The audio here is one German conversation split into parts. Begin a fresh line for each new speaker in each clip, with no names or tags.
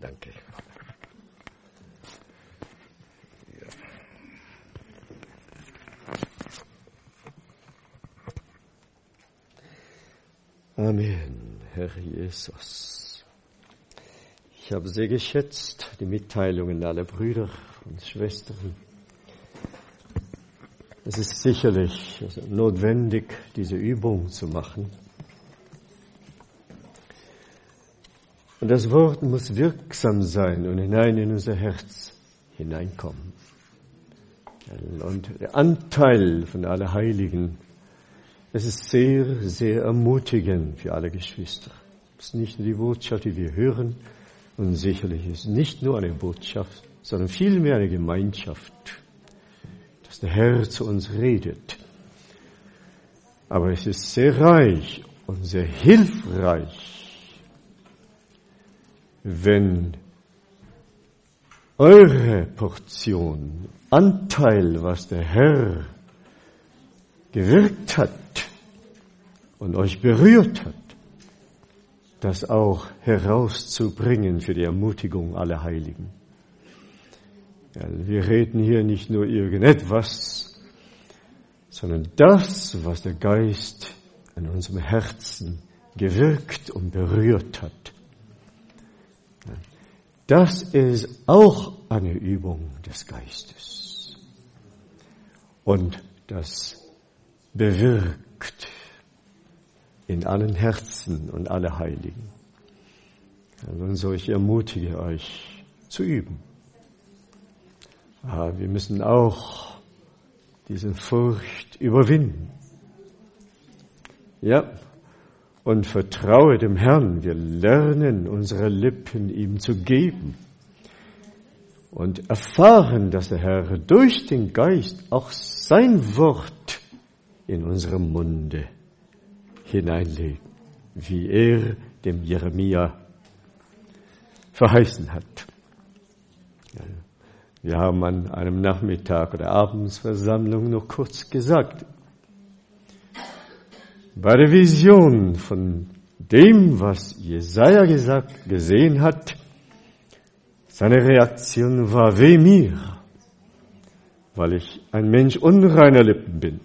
Danke. Amen, Herr Jesus. Ich habe sehr geschätzt die Mitteilungen aller Brüder und Schwestern. Es ist sicherlich notwendig, diese Übung zu machen. Und das Wort muss wirksam sein und hinein in unser Herz hineinkommen. Und der Anteil von aller Heiligen, es ist sehr, sehr ermutigend für alle Geschwister. Es ist nicht nur die Botschaft, die wir hören, und sicherlich ist es nicht nur eine Botschaft, sondern vielmehr eine Gemeinschaft, dass der Herr zu uns redet. Aber es ist sehr reich und sehr hilfreich, wenn eure Portion, Anteil, was der Herr gewirkt hat und euch berührt hat, das auch herauszubringen für die Ermutigung aller Heiligen. Ja, wir reden hier nicht nur irgendetwas, sondern das, was der Geist in unserem Herzen gewirkt und berührt hat. Das ist auch eine Übung des Geistes. Und das bewirkt in allen Herzen und alle Heiligen. Und so ich ermutige euch zu üben. Aber wir müssen auch diese Furcht überwinden. Ja, und vertraue dem Herrn. Wir lernen, unsere Lippen ihm zu geben. Und erfahren, dass der Herr durch den Geist auch sein Wort in unserem Munde hineinlegt, wie er dem Jeremia verheißen hat. Wir haben an einem Nachmittag oder Abendsversammlung noch kurz gesagt, bei der Vision von dem, was Jesaja gesehen hat, seine Reaktion war, weh mir, weil ich ein Mensch unreiner Lippen bin.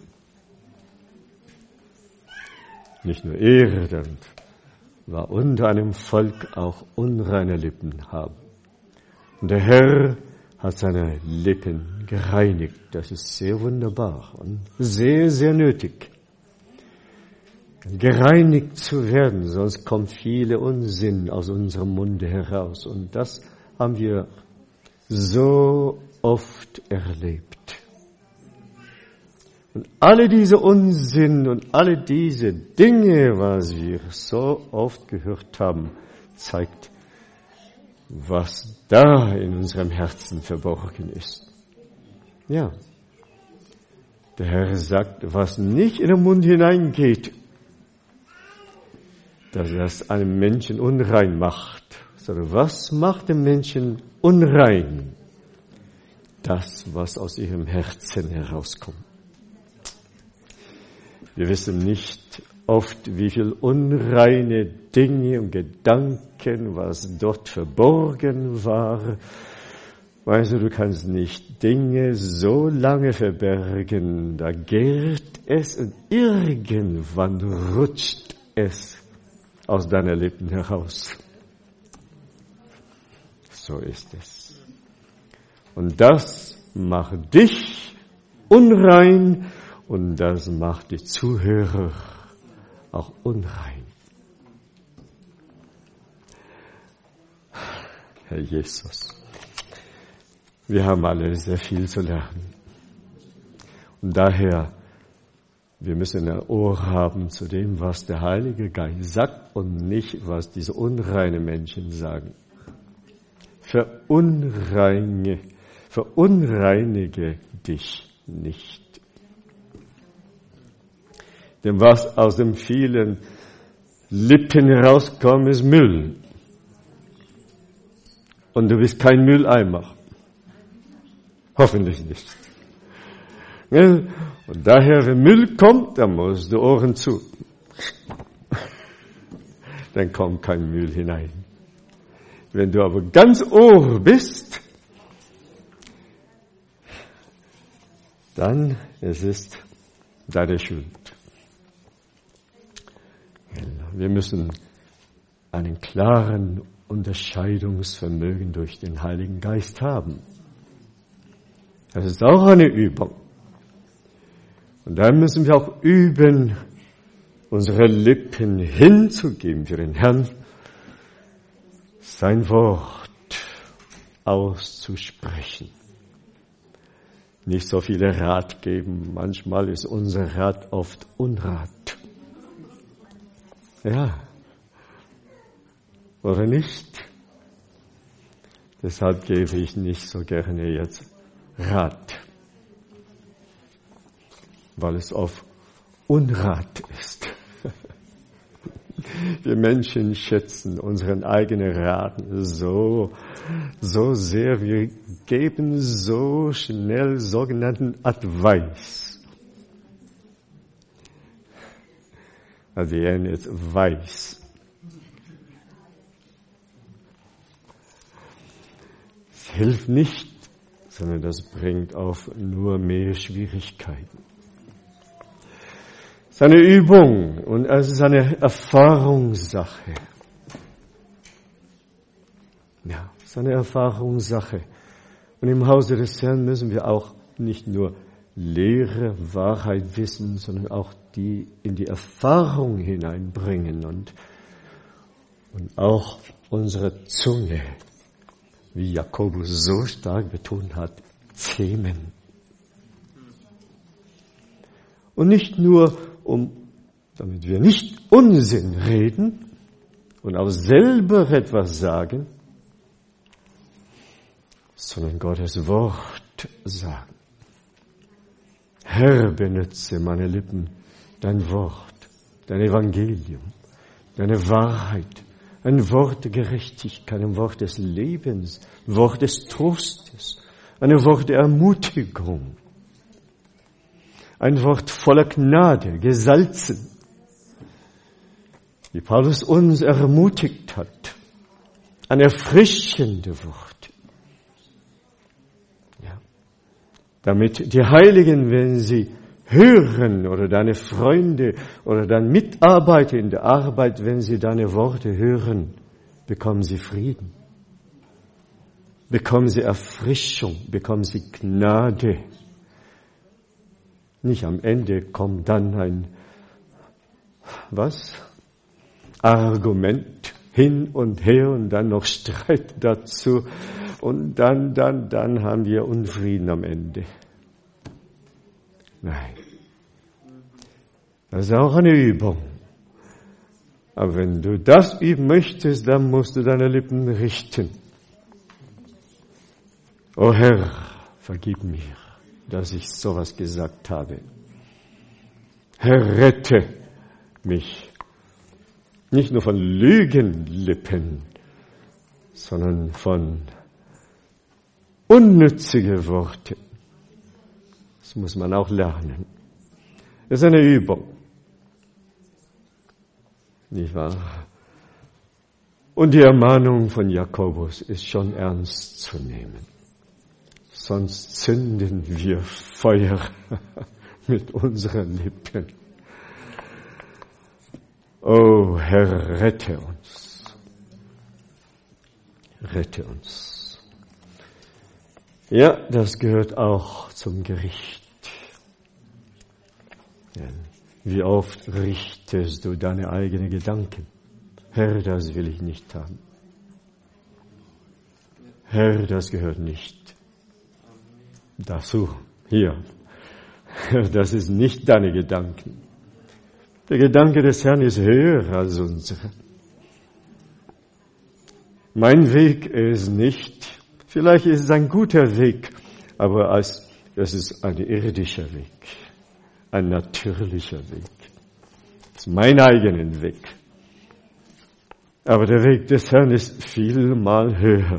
Nicht nur er, dann war unter einem Volk auch unreine Lippen haben. Und der Herr hat seine Lippen gereinigt. Das ist sehr wunderbar und sehr, sehr nötig. Gereinigt zu werden, sonst kommt viele Unsinn aus unserem Munde heraus. Und das haben wir so oft erlebt. Und alle diese Unsinn und alle diese Dinge, was wir so oft gehört haben, zeigt, was da in unserem Herzen verborgen ist. Ja, der Herr sagt, was nicht in den Mund hineingeht, dass das einen Menschen unrein macht, sondern was macht den Menschen unrein? Das, was aus ihrem Herzen herauskommt. Wir wissen nicht oft, wie viel unreine Dinge und Gedanken, was dort verborgen war. Weißt du kannst nicht Dinge so lange verbergen, da gärt es und irgendwann rutscht es aus deiner Lippen heraus. So ist es. Und das macht dich unrein und das macht die Zuhörer auch unrein. Herr Jesus, wir haben alle sehr viel zu lernen. Und daher, wir müssen ein Ohr haben zu dem, was der Heilige Geist sagt und nicht, was diese unreinen Menschen sagen. Verunreinige dich nicht. Denn was aus den vielen Lippen herauskommt, ist Müll. Und du bist kein Mülleimer. Hoffentlich nicht. Und daher, wenn Müll kommt, dann musst du Ohren zu. Dann kommt kein Müll hinein. Wenn du aber ganz Ohr bist, dann es ist deine Schuld. Wir müssen einen klaren Unterscheidungsvermögen durch den Heiligen Geist haben. Das ist auch eine Übung. Und dann müssen wir auch üben, unsere Lippen hinzugeben für den Herrn, sein Wort auszusprechen. Nicht so viele Rat geben. Manchmal ist unser Rat oft Unrat. Ja. Oder nicht? Deshalb gebe ich nicht so gerne jetzt Rat. Weil es oft Unrat ist. Wir Menschen schätzen unseren eigenen Rat so sehr. Wir geben so schnell sogenannten Advice. Also wir nennen jetzt weiß. Es hilft nicht, sondern das bringt auf nur mehr Schwierigkeiten. Es ist eine Übung und es ist eine Erfahrungssache. Ja, es ist eine Erfahrungssache. Und im Hause des Herrn müssen wir auch nicht nur Lehre, Wahrheit wissen, sondern auch die in die Erfahrung hineinbringen und auch unsere Zunge, wie Jakobus so stark betont hat, zähmen. Und nicht nur, damit wir nicht Unsinn reden und auch selber etwas sagen, sondern Gottes Wort sagen. Herr, benutze meine Lippen, dein Wort, dein Evangelium, deine Wahrheit, ein Wort der Gerechtigkeit, ein Wort des Lebens, ein Wort des Trostes, ein Wort der Ermutigung, ein Wort voller Gnade, gesalzen, wie Paulus uns ermutigt hat, ein erfrischendes Wort. Ja. Damit die Heiligen, wenn sie hören, oder deine Freunde oder deine Mitarbeiter in der Arbeit, wenn sie deine Worte hören, bekommen sie Frieden, bekommen sie Erfrischung, bekommen sie Gnade. Nicht am Ende kommt dann ein, Argument hin und her und dann noch Streit dazu und dann haben wir Unfrieden am Ende. Nein. Das ist auch eine Übung. Aber wenn du das üben möchtest, dann musst du deine Lippen richten. O Herr, vergib mir, dass ich sowas gesagt habe. Herr, rette mich. Nicht nur von Lügenlippen, sondern von unnützigen Worten. Das muss man auch lernen. Das ist eine Übung. Nicht wahr? Und die Ermahnung von Jakobus ist schon ernst zu nehmen. Sonst zünden wir Feuer mit unseren Lippen. Oh Herr, rette uns. Rette uns. Ja, das gehört auch zum Gericht. Ja. Wie oft richtest du deine eigenen Gedanken? Herr, das will ich nicht haben. Herr, das gehört nicht dazu. Hier. Das ist nicht deine Gedanken. Der Gedanke des Herrn ist höher als unsere. Mein Weg ist nicht, vielleicht ist es ein guter Weg, aber es ist ein irdischer Weg, ein natürlicher Weg. Das ist mein eigener Weg. Aber der Weg des Herrn ist vielmal höher.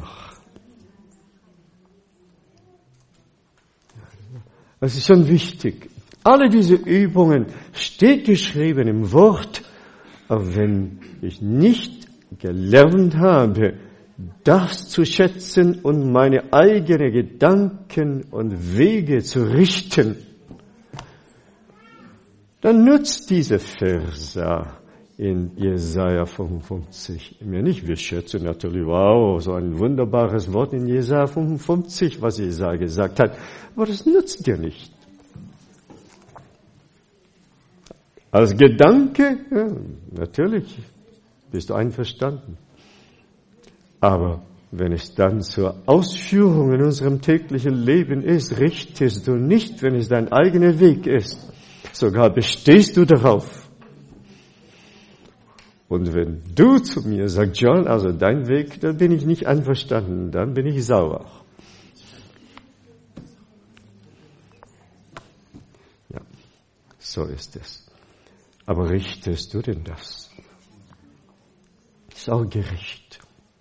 Das ist schon wichtig. Alle diese Übungen steht geschrieben im Wort, aber wenn ich nicht gelernt habe, das zu schätzen und meine eigenen Gedanken und Wege zu richten, dann nützt diese Verse in Jesaja 55 mir nicht. Wir schätzen natürlich, wow, so ein wunderbares Wort in Jesaja 55, was Jesaja gesagt hat, aber das nützt dir nicht. Als Gedanke, ja, natürlich, bist du einverstanden. Aber wenn es dann zur Ausführung in unserem täglichen Leben ist, richtest du nicht, wenn es dein eigener Weg ist. Sogar bestehst du darauf. Und wenn du zu mir sagst, John, also dein Weg, da bin ich nicht einverstanden, dann bin ich sauer. Ja, so ist es. Aber richtest du denn das? Ist auch gerecht.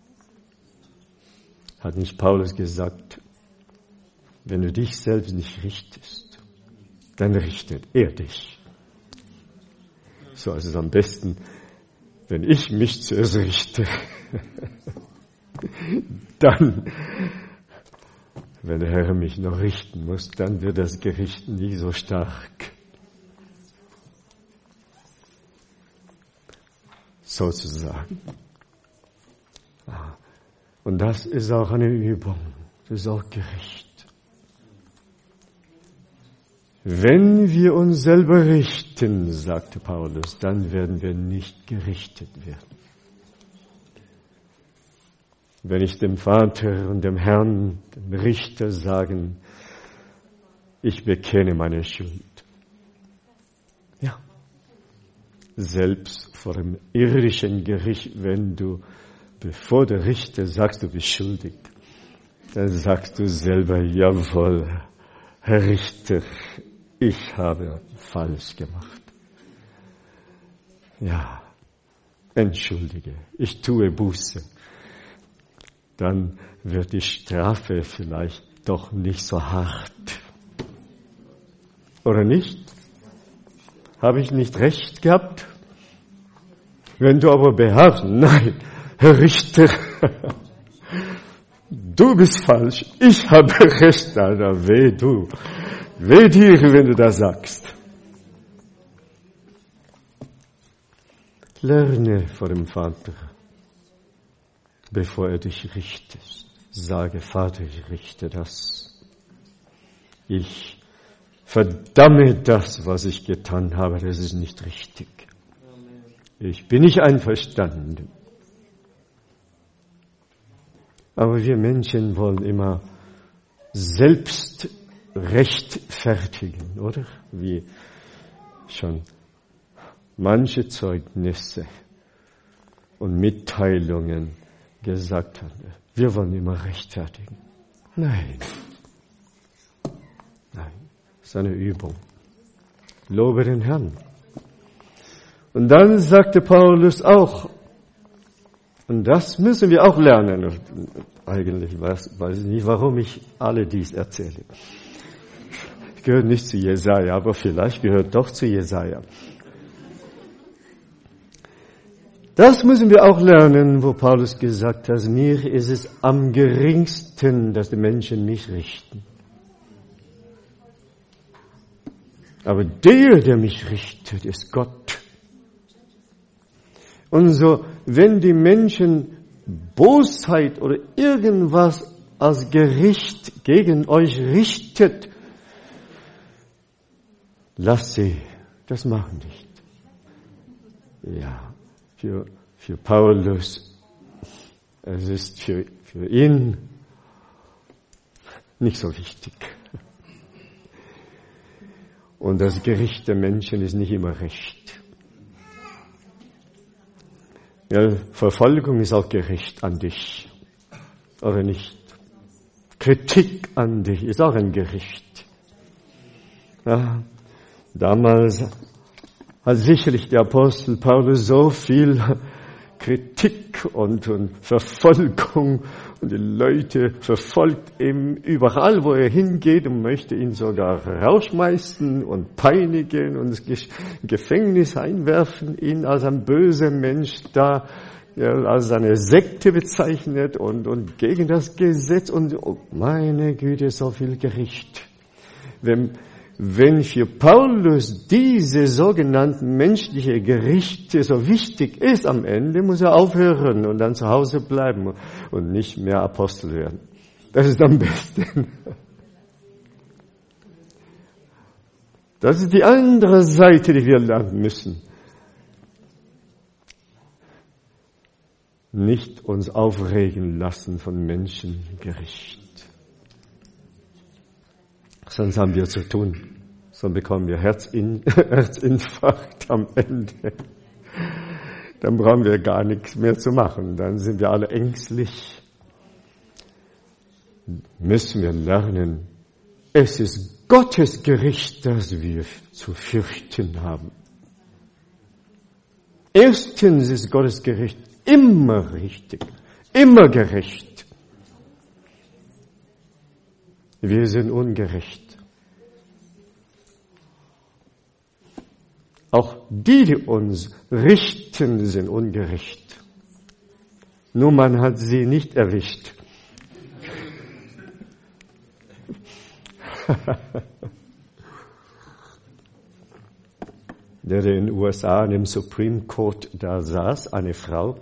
Hat nicht Paulus gesagt, wenn du dich selbst nicht richtest, dann richtet er dich. So, es ist am besten, wenn ich mich zuerst richte, dann, wenn der Herr mich noch richten muss, dann wird das Gericht nicht so stark. Sozusagen. Und das ist auch eine Übung. Das ist auch gerecht. Wenn wir uns selber richten, sagte Paulus, dann werden wir nicht gerichtet werden. Wenn ich dem Vater und dem Herrn, dem Richter sagen, ich bekenne meine Schuld. Ja. Selbst vor dem irdischen Gericht, wenn du, bevor der Richter sagst, du bist schuldig, dann sagst du selber, jawohl, Herr Richter, ich habe falsch gemacht. Ja, entschuldige, ich tue Buße. Dann wird die Strafe vielleicht doch nicht so hart. Oder nicht? Habe ich nicht recht gehabt? Wenn du aber beharrst, nein, Herr Richter, du bist falsch, ich habe recht, Alter, weh du. Weh dir, wenn du das sagst. Lerne vor dem Vater, bevor er dich richtet. Sage, Vater, ich richte das. Ich verdamme das, was ich getan habe, das ist nicht richtig. Ich bin nicht einverstanden. Aber wir Menschen wollen immer selbst rechtfertigen, oder? Wie schon manche Zeugnisse und Mitteilungen gesagt haben. Wir wollen immer rechtfertigen. Nein. Nein. Das ist eine Übung. Lobe den Herrn. Und dann sagte Paulus auch, und das müssen wir auch lernen. Eigentlich weiß ich nicht, warum ich alle dies erzähle. Gehört nicht zu Jesaja, aber vielleicht gehört doch zu Jesaja. Das müssen wir auch lernen, wo Paulus gesagt hat, mir ist es am geringsten, dass die Menschen mich richten. Aber der mich richtet, ist Gott. Und so, wenn die Menschen Bosheit oder irgendwas als Gericht gegen euch richtet, lasst sie das machen nicht. Ja, für Paulus, es ist für ihn nicht so wichtig. Und das Gericht der Menschen ist nicht immer recht. Ja, Verfolgung ist auch Gericht an dich, oder nicht? Kritik an dich ist auch ein Gericht. Ja, damals hat sicherlich der Apostel Paulus so viel Kritik und Verfolgung und die Leute verfolgt ihn überall, wo er hingeht und möchte ihn sogar rausschmeißen und peinigen und ins Gefängnis einwerfen, ihn als ein böser Mensch da ja, als eine Sekte bezeichnet und gegen das Gesetz und oh, meine Güte, so viel Gericht. Wenn für Paulus diese sogenannten menschliche Gerichte so wichtig ist am Ende, muss er aufhören und dann zu Hause bleiben und nicht mehr Apostel werden. Das ist am besten. Das ist die andere Seite, die wir lernen müssen. Nicht uns aufregen lassen von Menschengericht. Sonst haben wir zu tun. Sonst bekommen wir Herzinfarkt am Ende. Dann brauchen wir gar nichts mehr zu machen. Dann sind wir alle ängstlich. Müssen wir lernen, es ist Gottes Gericht, das wir zu fürchten haben. Erstens ist Gottes Gericht immer richtig, immer gerecht. Wir sind ungerecht. Auch die uns richten, sind ungerecht. Nur man hat sie nicht erwischt. Der in den USA in dem Supreme Court da saß, eine Frau.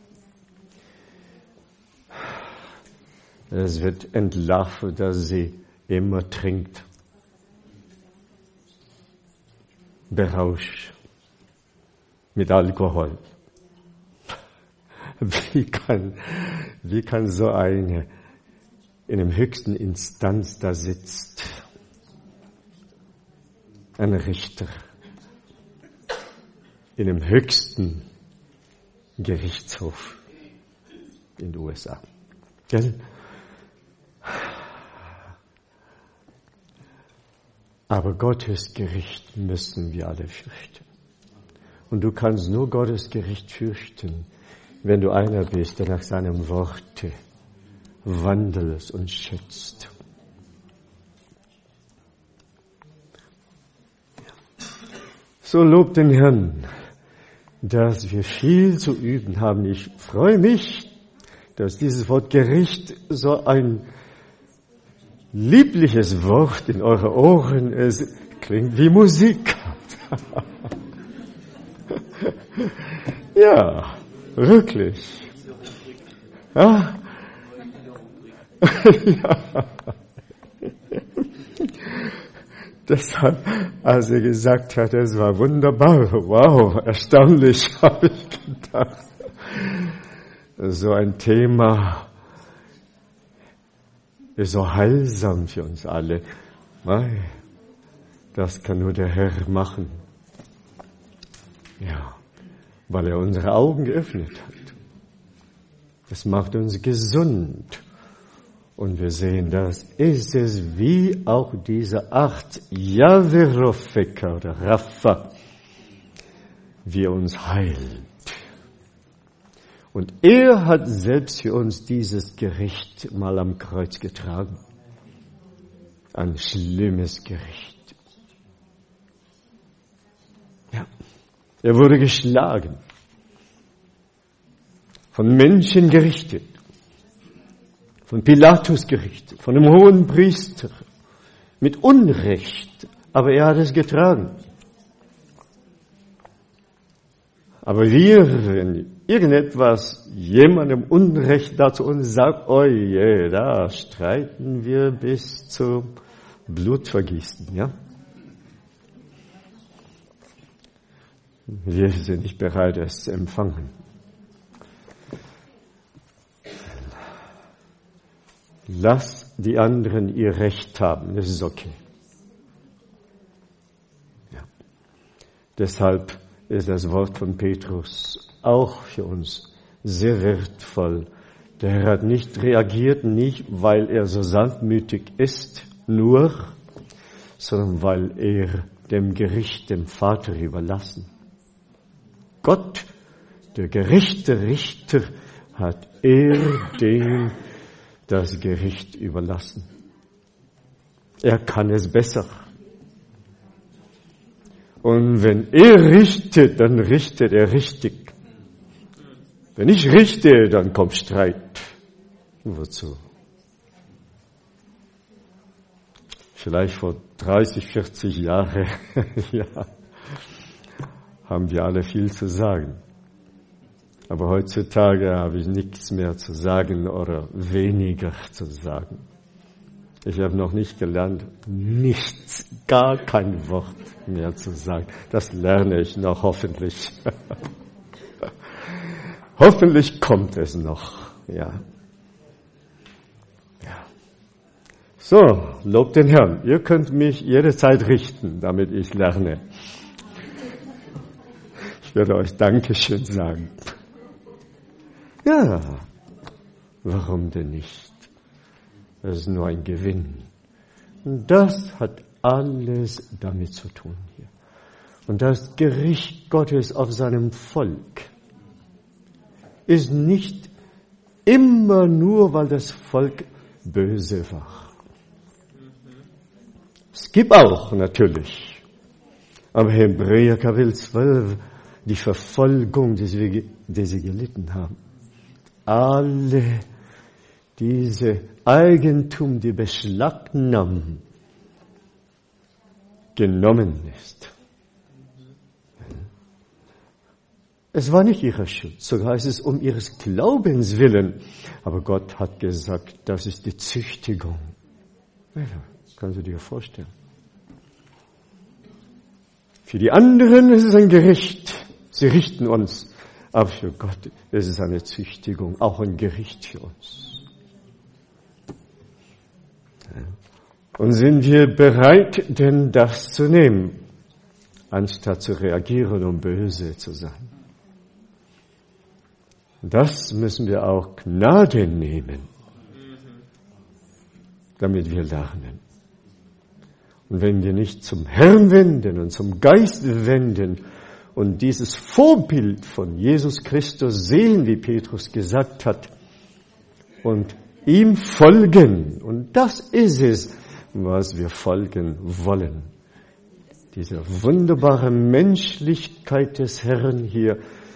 Es wird entlarvt, dass sie immer trinkt. Berauscht. Mit Alkohol. Wie kann so eine in dem höchsten Instanz da sitzt? Ein Richter. In dem höchsten Gerichtshof in den USA. Gell? Aber Gottes Gericht müssen wir alle fürchten. Und du kannst nur Gottes Gericht fürchten, wenn du einer bist, der nach seinem Worte wandelt und schätzt. So lobt den Herrn, dass wir viel zu üben haben. Ich freue mich, dass dieses Wort Gericht so ein liebliches Wort in eure Ohren, es klingt wie Musik. Ja, wirklich. Ja. Ja. Deshalb, als er gesagt hat, es war wunderbar, wow, erstaunlich, habe ich gedacht. So ein Thema ist so heilsam für uns alle. Das kann nur der Herr machen. Ja, weil er unsere Augen geöffnet hat. Das macht uns gesund. Und wir sehen, das ist es wie auch diese 8 Javerofeka oder Rapha, wie er uns heilt. Und er hat selbst für uns dieses Gericht mal am Kreuz getragen. Ein schlimmes Gericht. Ja. Er wurde geschlagen. Von Menschen gerichtet. Von Pilatus gerichtet. Von dem hohen Priester. Mit Unrecht. Aber er hat es getragen. Aber wir, wenn irgendetwas jemandem Unrecht dazu uns sagt, oje, da streiten wir bis zum Blutvergießen, ja? Wir sind nicht bereit, es zu empfangen. Lass die anderen ihr Recht haben, das ist okay. Ja. Deshalb ist das Wort von Petrus auch für uns sehr wertvoll. Der Herr hat nicht reagiert, nicht weil er so sanftmütig ist, nur, sondern weil er dem Gericht, dem Vater überlassen. Gott, der gerechte Richter, hat er dem das Gericht überlassen. Er kann es besser. Und wenn er richtet, dann richtet er richtig. Wenn ich richte, dann kommt Streit. Wozu? Vielleicht vor 30, 40 Jahren, ja, haben wir alle viel zu sagen. Aber heutzutage habe ich nichts mehr zu sagen oder weniger zu sagen. Ich habe noch nicht gelernt, nichts, gar kein Wort mehr zu sagen. Das lerne ich noch, hoffentlich. Hoffentlich kommt es noch, ja. So, lobt den Herrn. Ihr könnt mich jederzeit richten, damit ich lerne. Ich werde euch Dankeschön sagen. Ja, warum denn nicht? Das ist nur ein Gewinn. Und das hat alles damit zu tun hier. Und das Gericht Gottes auf seinem Volk ist nicht immer nur, weil das Volk böse war. Es gibt auch natürlich, aber Hebräer Kapitel 12, die Verfolgung, die sie gelitten haben. Alle diese Eigentum, die beschlagnahmt genommen ist. Es war nicht ihre Schuld, sogar ist es um ihres Glaubens willen. Aber Gott hat gesagt, das ist die Züchtigung. Ja, kannst du dir vorstellen. Für die anderen ist es ein Gericht. Sie richten uns. Aber für Gott ist es eine Züchtigung, auch ein Gericht für uns. Und sind wir bereit, denn das zu nehmen, anstatt zu reagieren, um böse zu sein? Das müssen wir auch Gnade nehmen, damit wir lernen. Und wenn wir nicht zum Herrn wenden und zum Geist wenden und dieses Vorbild von Jesus Christus sehen, wie Petrus gesagt hat, und ihm folgen, und das ist es, was wir folgen wollen. Diese wunderbare Menschlichkeit des Herrn hier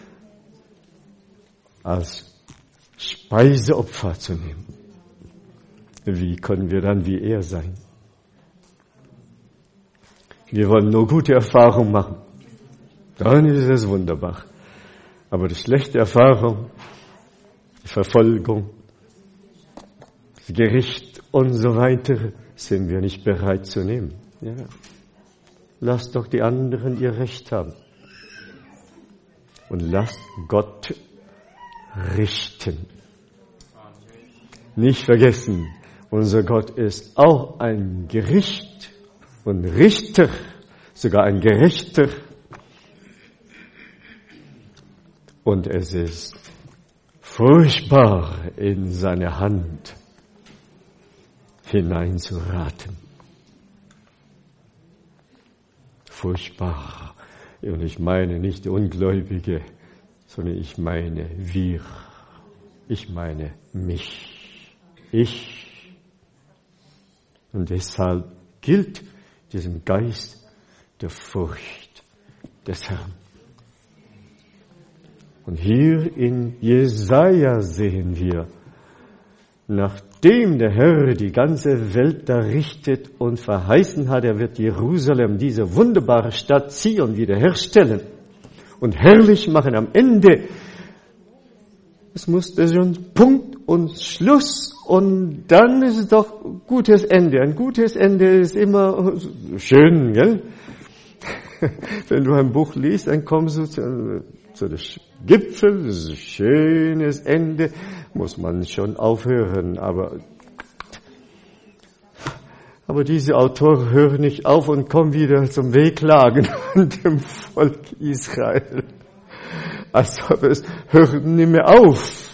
als Speiseopfer zu nehmen. Wie können wir dann wie er sein? Wir wollen nur gute Erfahrungen machen. Dann ist es wunderbar. Aber die schlechte Erfahrung, die Verfolgung, das Gericht und so weiter sind wir nicht bereit zu nehmen. Ja. Lasst doch die anderen ihr Recht haben. Und lasst Gott richten. Nicht vergessen, unser Gott ist auch ein Gericht und Richter, sogar ein Gerechter. Und es ist furchtbar, in seine Hand hineinzuraten. Furchtbar. Und ich meine nicht die Ungläubige, sondern ich meine wir. Ich meine mich. Ich. Und deshalb gilt diesen Geist der Furcht des Herrn. Und hier in Jesaja sehen wir, nachdem der Herr die ganze Welt da richtet und verheißen hat, er wird Jerusalem, diese wunderbare Stadt Zion, wiederherstellen und herrlich machen am Ende. Es musste schon Punkt und Schluss und dann ist es doch gutes Ende. Ein gutes Ende ist immer schön, gell? Wenn du ein Buch liest, dann kommst du zu dem Gipfel, das ist ein schönes Ende, muss man schon aufhören, aber diese Autoren hören nicht auf und kommen wieder zum Wehklagen an dem Volk Israel. Also es hört nicht mehr auf.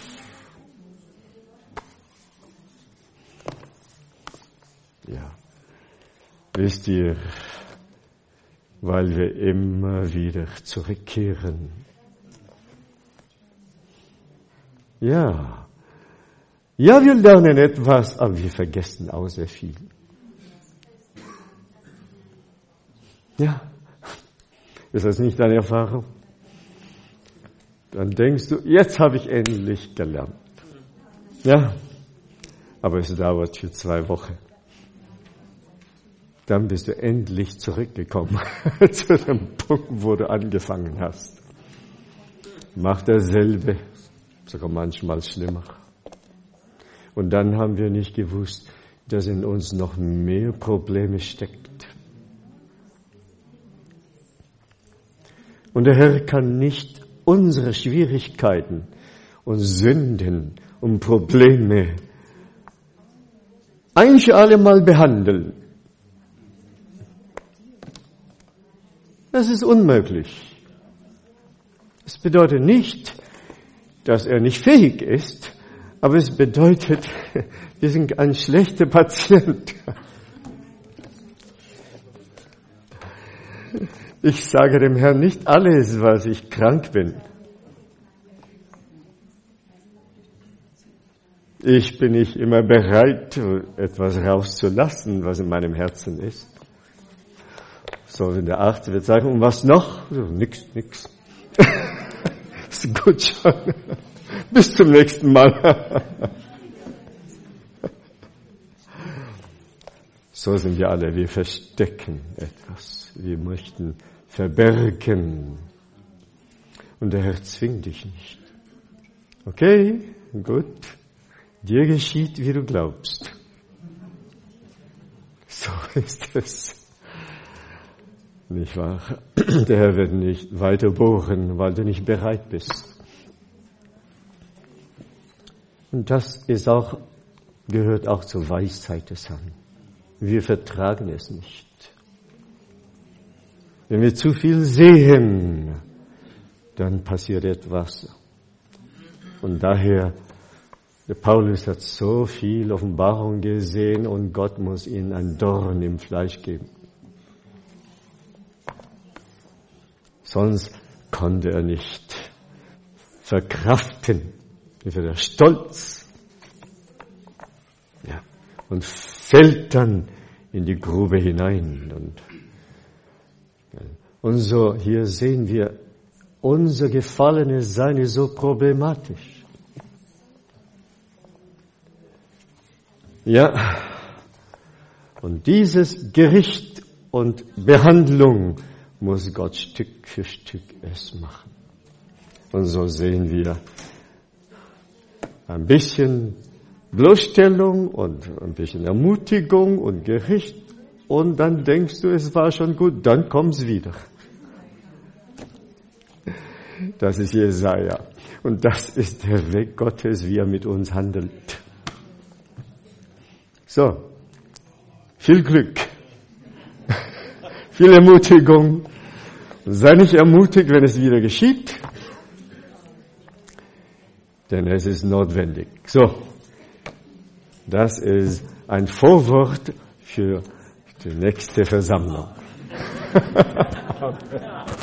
Ja, wisst ihr, weil wir immer wieder zurückkehren. Ja, wir lernen etwas, aber wir vergessen auch sehr viel. Ja, ist das nicht deine Erfahrung? Dann denkst du, jetzt habe ich endlich gelernt. Ja, aber es dauert für 2 Wochen. Dann bist du endlich zurückgekommen zu dem Punkt, wo du angefangen hast. Macht dasselbe, sogar manchmal schlimmer. Und dann haben wir nicht gewusst, dass in uns noch mehr Probleme steckt. Und der Herr kann nicht unsere Schwierigkeiten und Sünden und Probleme ein für alle Mal behandeln. Das ist unmöglich. Es bedeutet nicht, dass er nicht fähig ist, aber es bedeutet, wir sind ein schlechter Patient. Ich sage dem Herrn nicht alles, was ich krank bin. Ich bin nicht immer bereit, etwas rauszulassen, was in meinem Herzen ist. So, wenn der Arzt wird sagen, und was noch? So, nix. Ist gut schon. Bis zum nächsten Mal. So sind wir alle. Wir verstecken etwas. Wir möchten verbergen. Und der Herr zwingt dich nicht. Okay, gut. Dir geschieht, wie du glaubst. So ist es. Nicht wahr? Der Herr wird nicht weiter bohren, weil du nicht bereit bist. Und das ist auch, gehört auch zur Weisheit des Herrn. Wir vertragen es nicht. Wenn wir zu viel sehen, dann passiert etwas. Und daher, der Paulus hat so viel Offenbarung gesehen und Gott muss ihm ein Dorn im Fleisch geben. Sonst konnte er nicht verkraften. Wie wird er stolz. Ja. Und fällt dann in die Grube hinein. Und so, hier sehen wir, unser gefallenes Sein ist so problematisch. Ja. Und dieses Gericht und Behandlung muss Gott Stück für Stück es machen. Und so sehen wir ein bisschen Bloßstellung und ein bisschen Ermutigung und Gericht. Und dann denkst du, es war schon gut, dann kommt's wieder. Das ist Jesaja. Und das ist der Weg Gottes, wie er mit uns handelt. So. Viel Glück. Viel Ermutigung. Sei nicht ermutigt, wenn es wieder geschieht, denn es ist notwendig. So, das ist ein Vorwort für die nächste Versammlung.